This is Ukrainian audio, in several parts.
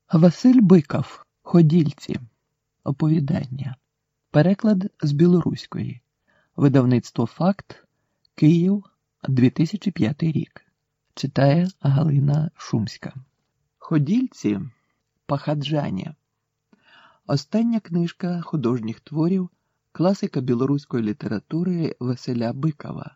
Василь Биков. Ходільці. Оповідання. Переклад з білоруської. Видавництво «Факт», Київ, 2005 рік. Читає Галина Шумська. Ходільці. Пахаджані. Остання книжка художніх творів класика білоруської літератури Василя Бикова,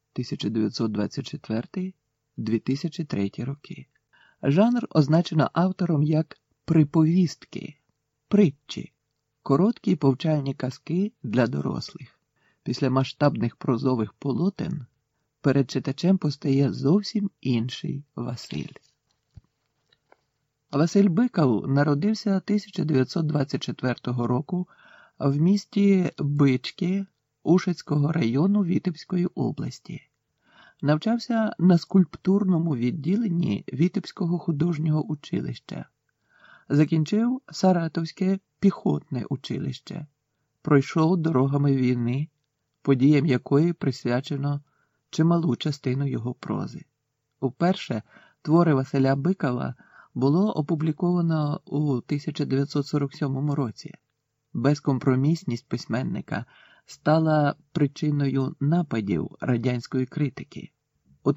1924-2003 роки. Жанр означено автором як приповістки, притчі, короткі повчальні казки для дорослих. Після масштабних прозових полотен перед читачем постає зовсім інший Василь. Василь Биков народився 1924 року в місті Бички Ушицького району Вітебської області. Навчався на скульптурному відділенні Вітебського художнього училища. Закінчив Саратовське піхотне училище. Пройшов дорогами війни, подіям якої присвячено чималу частину його прози. Уперше твори Василя Бикова було опубліковано у 1947 році. Безкомпромісність письменника стала причиною нападів радянської критики. У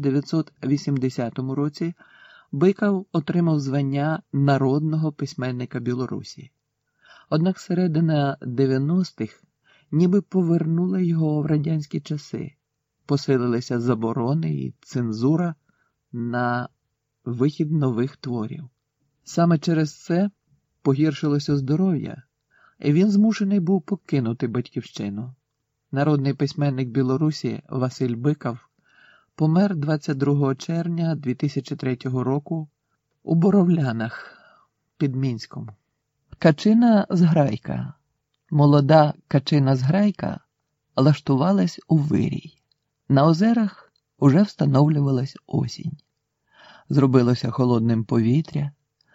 1980 році Биков отримав звання народного письменника Білорусі. Однак середина 90-х ніби повернула його в радянські часи. Посилилися заборони і цензура на вихід нових творів. Саме через це погіршилося здоров'я, і він змушений був покинути батьківщину. Народний письменник Білорусі Василь Биков помер 22 червня 2003 року у Боровлянах під Мінськом. Качина Зграйка. Молода качина Зграйка лаштувалась у вирій. На озерах уже встановлювалась осінь. Зробилося холодним повітря,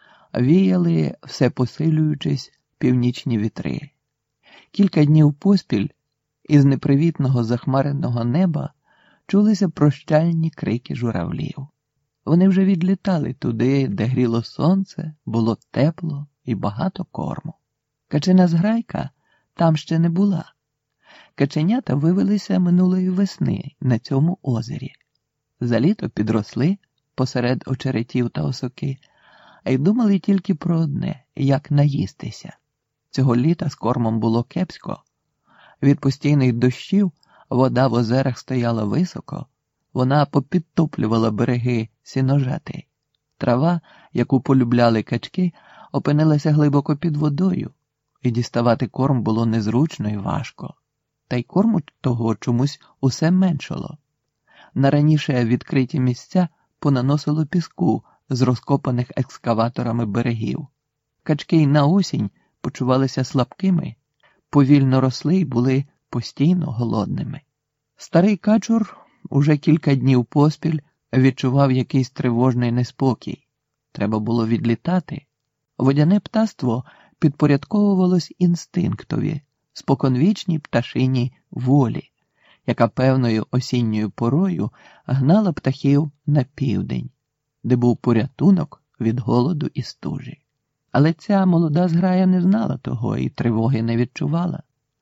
віяли, все посилюючись, північні вітри. Кілька днів поспіль із непривітного захмареного неба чулися прощальні крики журавлів. Вони вже відлітали туди, де гріло сонце, було тепло і багато корму. Качина Зграйка там ще не була. Каченята вивелися минулої весни на цьому озері. За літо підросли посеред очеретів та осоки, а й думали тільки про одне – як наїстися. Цього літа з кормом було кепсько. Від постійних дощів вода в озерах стояла високо, вона попідтоплювала береги сіножати. Трава, яку полюбляли качки, опинилася глибоко під водою, і діставати корм було незручно і важко. Та й корму того чомусь усе меншало. На раніше відкриті місця понаносило піску з розкопаних екскаваторами берегів. Качки й на осінь почувалися слабкими, повільно росли й були постійно голодними. Старий качур уже кілька днів поспіль відчував якийсь тривожний неспокій. Треба було відлітати. Водяне птаство підпорядковувалось інстинктові, споконвічній пташиній волі, яка певною осінньою порою гнала птахів на південь, де був порятунок від голоду і стужі. Але ця молода зграя не знала того і тривоги не відчувала.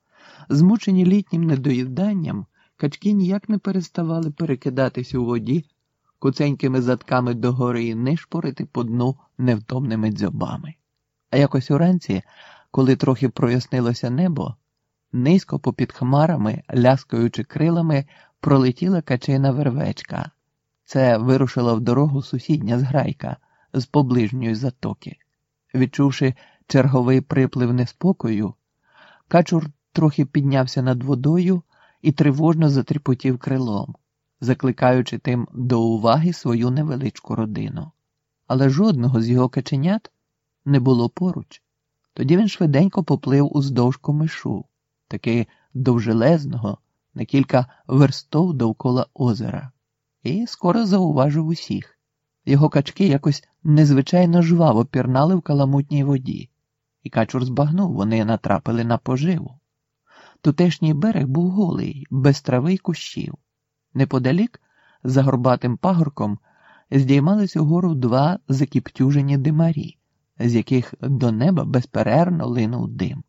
Змучені літнім недоїданням, качки ніяк не переставали перекидатись у воді, куценькими задками догори і нишпорити по дну невтомними дзьобами. А якось уранці, коли трохи прояснилося небо, низько попід хмарами, ляскаючи крилами, пролетіла качина вервечка. Це вирушила в дорогу сусідня зграйка з поближньої затоки. Відчувши черговий приплив неспокою, качур трохи піднявся над водою і тривожно затріпотів крилом, закликаючи тим до уваги свою невеличку родину. Але жодного з його каченят не було поруч. Тоді він швиденько поплив уздовж комишу, таки довжелезного, на кілька верстов довкола озера, і скоро зауважив усіх. Його качки якось незвичайно жваво пірнали в каламутній воді, і качур збагнув, вони натрапили на поживу. Тутешній берег був голий, без трави й кущів. Неподалік, за горбатим пагорком, здіймались угору два закіптюжені димарі, з яких до неба безперервно линув дим.